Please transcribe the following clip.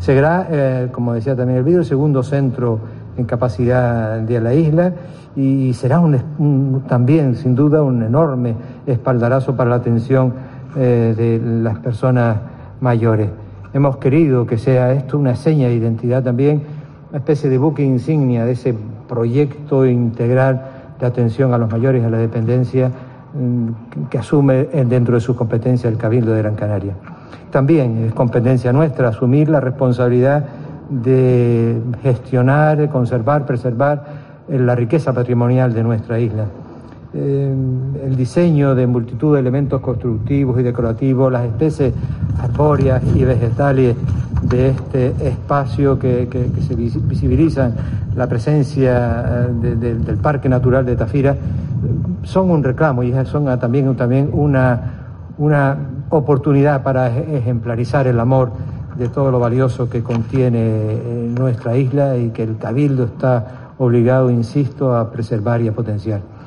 Será, como decía también el vídeo, el segundo centro en capacidad de la isla y será también, sin duda, un enorme espaldarazo para la atención de las personas mayores. Hemos querido que sea esto una seña de identidad también, una especie de buque insignia de ese proyecto integral de atención a los mayores y a la dependencia que asume dentro de sus competencias el Cabildo de Gran Canaria. También es competencia nuestra asumir la responsabilidad de gestionar, conservar, preservar la riqueza patrimonial de nuestra isla. El diseño de multitud de elementos constructivos y decorativos, las especies arbóreas y vegetales de este espacio que se visibilizan, la presencia del Parque Natural de Tafira, son un reclamo y son también una oportunidad para ejemplarizar el amor de todo lo valioso que contiene nuestra isla y que el Cabildo está obligado, insisto, a preservar y a potenciar.